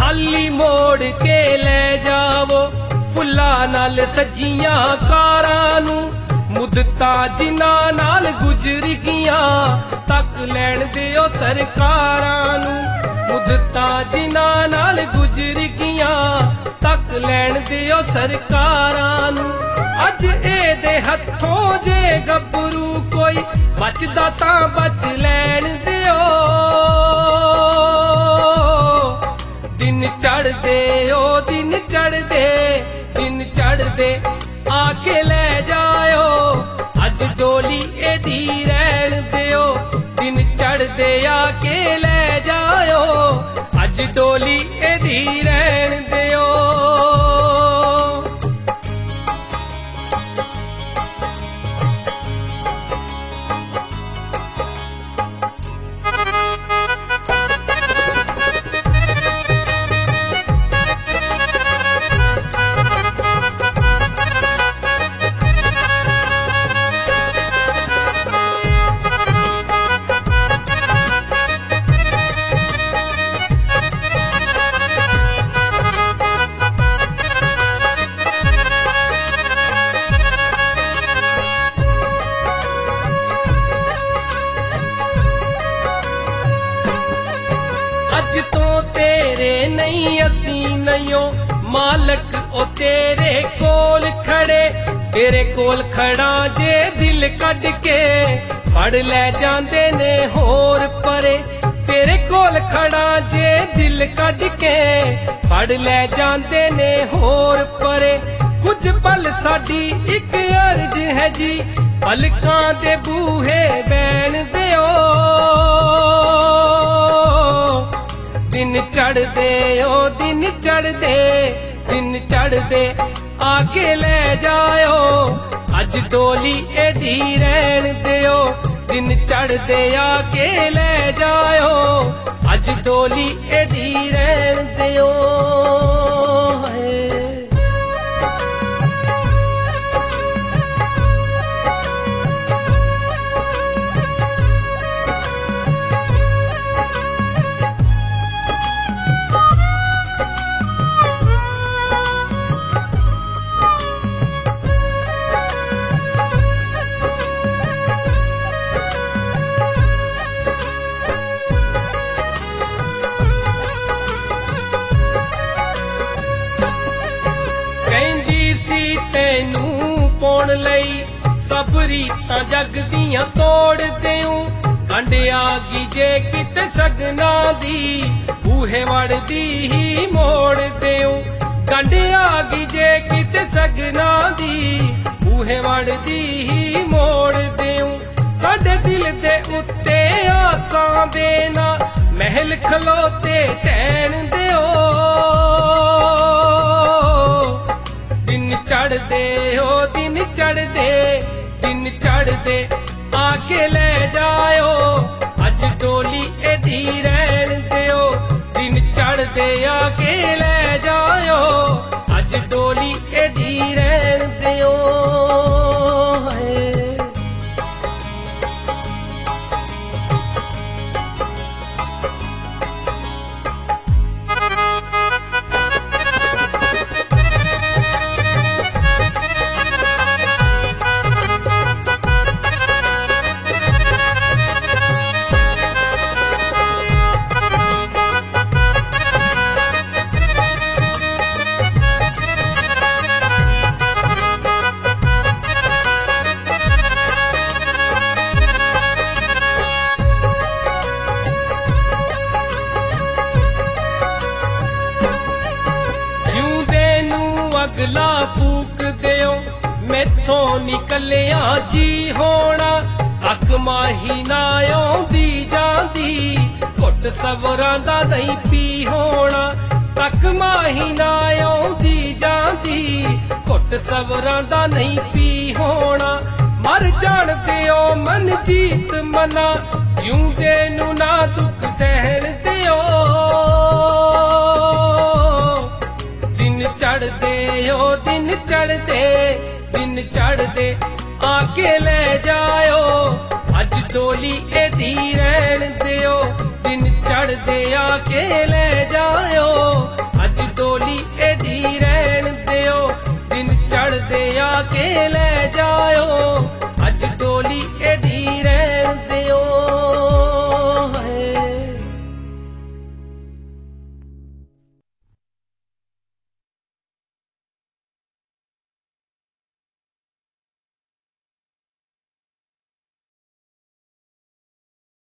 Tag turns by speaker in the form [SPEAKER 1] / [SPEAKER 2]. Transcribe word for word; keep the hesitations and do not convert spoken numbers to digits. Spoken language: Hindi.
[SPEAKER 1] खाली मोड़ के ले जावो फुल्ला नाल सजियां कारां नू मुद्दतां जिन्हां नाल गुजर गियां तक लैण दिओ सरकारां नू मुद्दतां जिन्हां नाल गुजर गियां तक लैण दिओ सरकारां नू अज एदे हत्थों जे गभरू कोई बचदा तां बच लैण दिओ दिन चढ़दे ओ दिन चढ़दे दिन चढ़दे आके ले जाओ अज डोली एदी रहन दिओ दिन चढ़दे आके ले जाओ अज डोली एदी रहन दिओ अज तो तेरे नहीं असी नहीं मालक ओ तेरे कोल खड़े तेरे कोल खड़ा जे दिल कट के फड़ ले जांदे ने होर परे तेरे कोल खड़ा जे दिल कट के फड़ ले जांदे ने होर परे कुछ पल साडी इक अर्ज है जी पलकां दे बूहे बैण दिओ दिन चढ़दे ओ दिन चढ़दे दिन चढ़दे आके ले जाओ अज डोली एदी रहन दिओ दिन चढ़दे आके ले जाओ अज डोली एदी रहन दिओ तैनू पौण लई सब रीतां जग दियां तोड़ देऊं गंढ आगी जे किते सगना दी बूहे वड़दी ही मोड़ देऊं गंढ आगी जे किते सगना दी बूहे वड़दी ही मोड़ देऊं साडे दिल दे उत्ते आसां देना महल खलोते टैन दिओ दिन चढ़दे ओ दिन चढ़दे दिन चढ़दे आके ले जाओ अज डोली एदी रहन दिओ दिन चढ़दे आके ले जाओ अज डोली एदी रहन दिओ अगला फूक दिओ मैथों निकलिया जी होना अक माही ना आउंदी जांदी घुट सवरां दा नहीं पी होना तक माही ना आउंदी जांदी घुट सवरां दा नहीं पी होना मर जान दिओ मन जीत मना जिउंदे नू ना दुख सहन दिओ दिन चढ़दे ओ दिन चढ़दे दिन चढ़दे आके ले जाओ अज डोली एदी रहन दिओ दिन चढ़दे आके ले जायो अज डोली एदी रहन दियो दिन चढ़दे आके ले जाओ